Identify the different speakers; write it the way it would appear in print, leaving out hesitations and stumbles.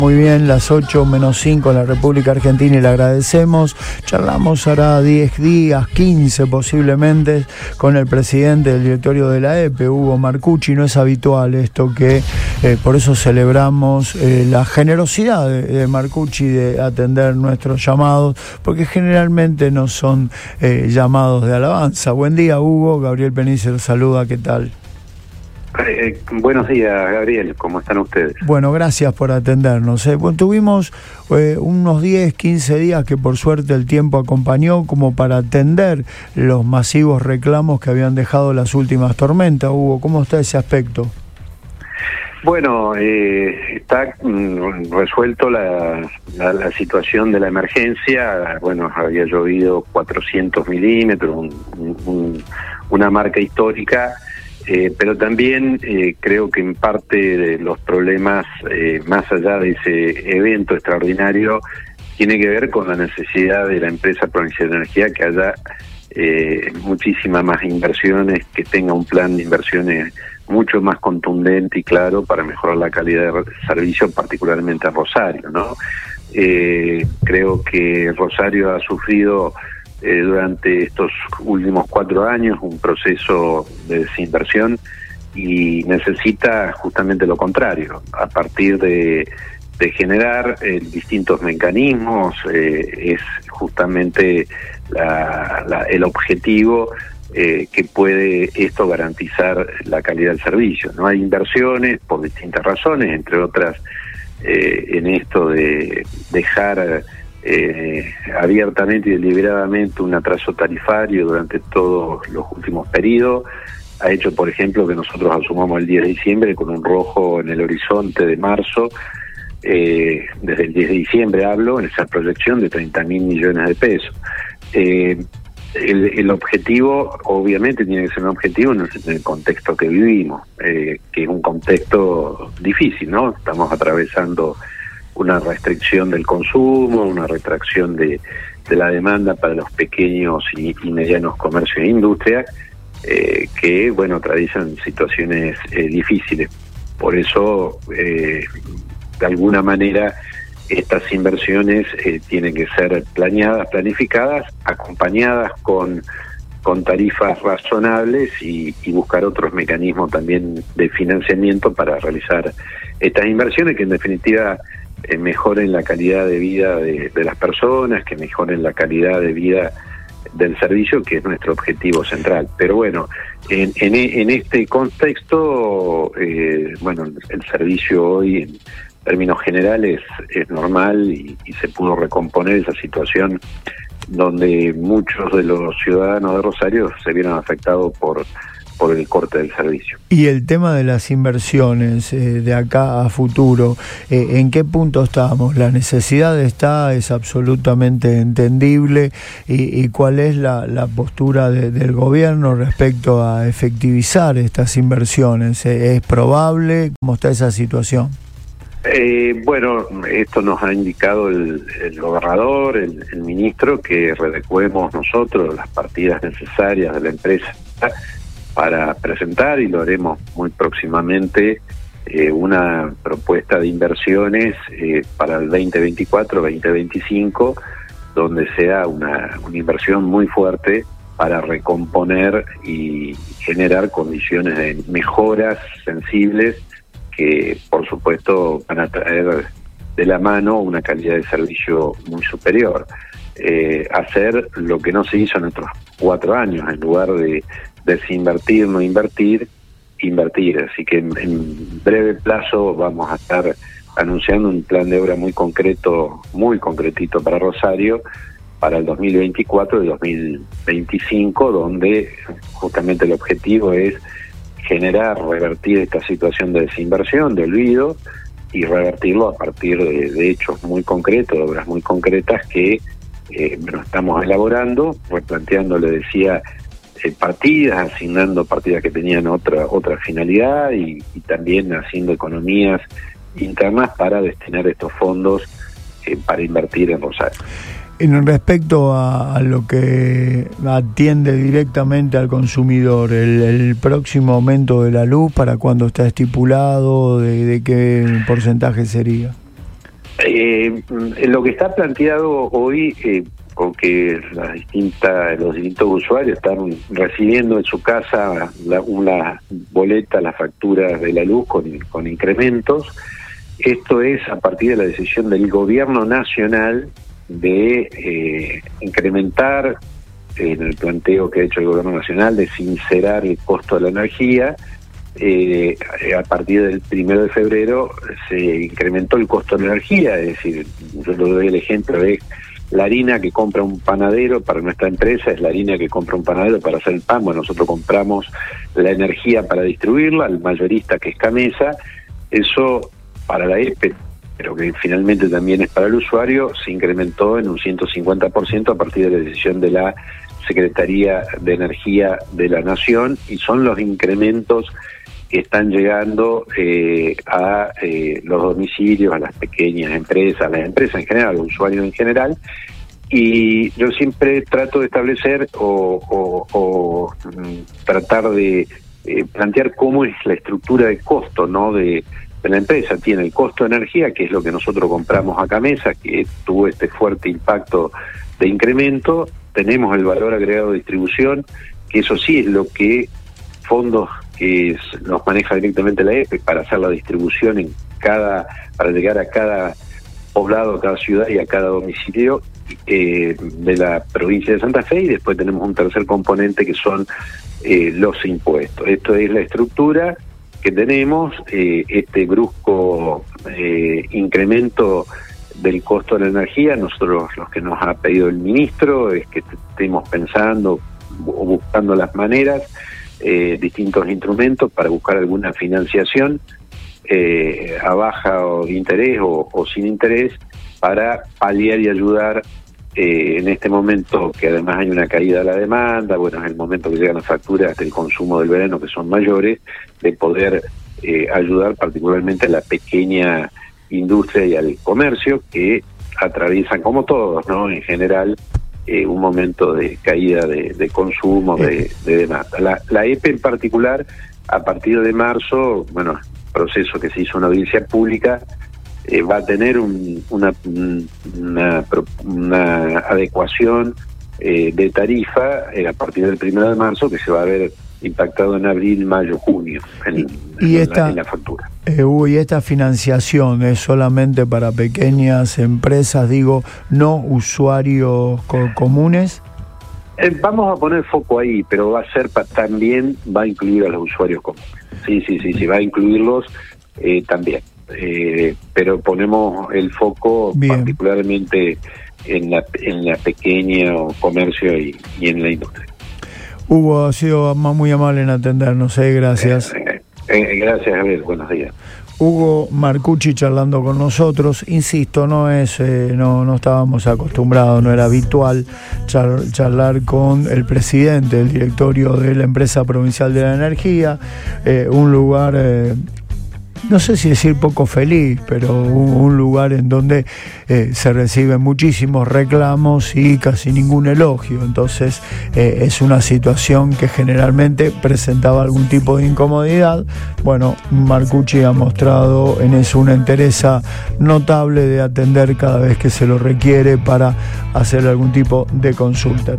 Speaker 1: Muy bien, las 8:05 en la República Argentina y le agradecemos. Charlamos hará 10 días, 15 posiblemente, con el presidente del directorio de la EPE, Hugo Marcucci. No es habitual esto que, por eso celebramos la generosidad de Marcucci de atender nuestros llamados, porque generalmente no son llamados de alabanza. Buen día, Hugo. Gabriel Penice los saluda, ¿qué tal?
Speaker 2: Buenos días, Gabriel, ¿cómo están ustedes?
Speaker 1: Bueno, gracias por atendernos. Bueno, tuvimos unos 10, 15 días que por suerte el tiempo acompañó como para atender los masivos reclamos que habían dejado las últimas tormentas. Hugo, ¿cómo está ese aspecto?
Speaker 2: Bueno, está resuelto la situación de la emergencia. Bueno, había llovido 400 milímetros, una marca histórica. Pero también creo que en parte de los problemas, más allá de ese evento extraordinario, tiene que ver con la necesidad de la empresa Provincial de Energía que haya muchísimas más inversiones, que tenga un plan de inversiones mucho más contundente y claro para mejorar la calidad de servicio, particularmente a Rosario, ¿no? Creo que Rosario ha sufrido durante estos últimos 4 años un proceso de desinversión y necesita justamente lo contrario, a partir de generar distintos mecanismos, es justamente el objetivo que puede esto garantizar la calidad del servicio. No hay inversiones por distintas razones, entre otras en esto de dejar abiertamente y deliberadamente un atraso tarifario durante todos los últimos periodos. Ha hecho, por ejemplo, que nosotros asumamos el 10 de diciembre con un rojo en el horizonte de marzo, desde el 10 de diciembre hablo, en esa proyección de 30.000 millones de pesos. El objetivo, obviamente, tiene que ser un objetivo en el contexto que vivimos, que es un contexto difícil, ¿no? Estamos atravesando una restricción del consumo, una retracción de la demanda para los pequeños y medianos comercios e industrias, que, bueno, atraviesan situaciones difíciles. Por eso, de alguna manera, estas inversiones tienen que ser planeadas, planificadas, acompañadas con tarifas razonables y buscar otros mecanismos también de financiamiento para realizar estas inversiones que en definitiva mejoren la calidad de vida de las personas, que mejoren la calidad de vida del servicio, que es nuestro objetivo central. Pero bueno, en este contexto, bueno, el servicio hoy en términos generales es normal y se pudo recomponer esa situación donde muchos de los ciudadanos de Rosario se vieron afectados por el corte del servicio.
Speaker 1: Y el tema de las inversiones de acá a futuro, ¿en qué punto estamos? La necesidad es absolutamente entendible y ¿cuál es la postura del gobierno respecto a efectivizar estas inversiones? ¿Es probable? ¿Cómo está esa situación?
Speaker 2: Bueno, esto nos ha indicado el gobernador, el ministro, que readecuemos nosotros las partidas necesarias de la empresa para presentar, y lo haremos muy próximamente, una propuesta de inversiones para el 2024-2025, donde sea una inversión muy fuerte para recomponer y generar condiciones de mejoras sensibles que, por supuesto, van a traer de la mano una calidad de servicio muy superior. Hacer lo que no se hizo en otros 4 años, en lugar de desinvertir, no invertir, invertir. Así que en breve plazo vamos a estar anunciando un plan de obra muy concreto, muy concretito para Rosario, para el 2024 y 2025, donde justamente el objetivo es generar, revertir esta situación de desinversión, de olvido, y revertirlo a partir de hechos muy concretos, de obras muy concretas que bueno, estamos elaborando, replanteando, le decía, partidas, asignando partidas que tenían otra finalidad y también haciendo economías internas para destinar estos fondos para invertir en Rosario.
Speaker 1: En respecto a lo que atiende directamente al consumidor, el próximo aumento de la luz, ¿para cuándo está estipulado? ¿De qué porcentaje sería?
Speaker 2: Lo que está planteado hoy, con que los distintos usuarios están recibiendo en su casa una boleta, las facturas de la luz con incrementos. Esto es a partir de la decisión del gobierno nacional de incrementar, en el planteo que ha hecho el gobierno nacional, de sincerar el costo de la energía. A partir del 1 de febrero se incrementó el costo de la energía, es decir, yo le doy el ejemplo de la harina que compra un panadero para nuestra empresa, es la harina que compra un panadero para hacer el pan. Bueno, nosotros compramos la energía para distribuirla al mayorista, que es Camesa. Eso para la EPE, pero que finalmente también es para el usuario, se incrementó en un 150% a partir de la decisión de la Secretaría de Energía de la Nación, y son los incrementos que están llegando a los domicilios, a las pequeñas empresas, a las empresas en general, a los usuarios en general. Y yo siempre trato de establecer o tratar de plantear cómo es la estructura de costo, ¿no?, de la empresa. Tiene el costo de energía, que es lo que nosotros compramos a Camesa, que tuvo este fuerte impacto de incremento. Tenemos el valor agregado de distribución, que eso sí es lo que fondos que los maneja directamente la EPE para hacer la distribución para llegar a cada poblado, a cada ciudad y a cada domicilio de la provincia de Santa Fe. Y después tenemos un tercer componente que son los impuestos. Esto es la estructura que tenemos. Este brusco incremento del costo de la energía, nosotros, los que nos ha pedido el ministro, es que estemos pensando o buscando las maneras, distintos instrumentos para buscar alguna financiación a baja o de interés o sin interés, para paliar y ayudar en este momento que además hay una caída de la demanda. Bueno, es el momento que llegan las facturas del consumo del verano, que son mayores, de poder ayudar particularmente a la pequeña industria y al comercio, que atraviesan, como todos, ¿no?, en general, un momento de caída de consumo, de demanda. La EPE en particular, a partir de marzo, bueno, proceso que se hizo una audiencia pública, va a tener una adecuación de tarifa a partir del 1 de marzo, que se va a ver impactado en abril, mayo, junio en la factura.
Speaker 1: ¿Y esta financiación es solamente para pequeñas empresas, digo, no usuarios comunes?
Speaker 2: Vamos a poner foco ahí, pero va a ser también va a incluir a los usuarios comunes. Sí, va a incluirlos también. Pero ponemos el foco particularmente en la pequeña comercio y en la industria.
Speaker 1: Hugo, ha sido muy amable en atendernos, gracias.
Speaker 2: Gracias, Javier, buenos días.
Speaker 1: Hugo Marcucci charlando con nosotros. Insisto, no estábamos acostumbrados, no era habitual charlar con el presidente del directorio de la Empresa Provincial de la Energía, un lugar, no sé si decir poco feliz, pero un lugar en donde se reciben muchísimos reclamos y casi ningún elogio. Entonces es una situación que generalmente presentaba algún tipo de incomodidad. Bueno, Marcucci ha mostrado en eso una entereza notable de atender cada vez que se lo requiere para hacer algún tipo de consulta.